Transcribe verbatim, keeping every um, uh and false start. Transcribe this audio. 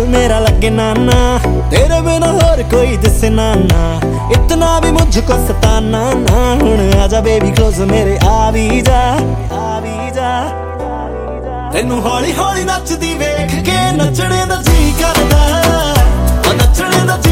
मेरा लगे नाना, तेरे बिना और कोई दिसे नाना, इतना भी मुझको सताना ना। हुण आजा बेबी क्लोज मेरे आ भी जा, आ भी जा। तेनू हौली हौली नचदी वेख के नचने दा जी करदा, नचने दा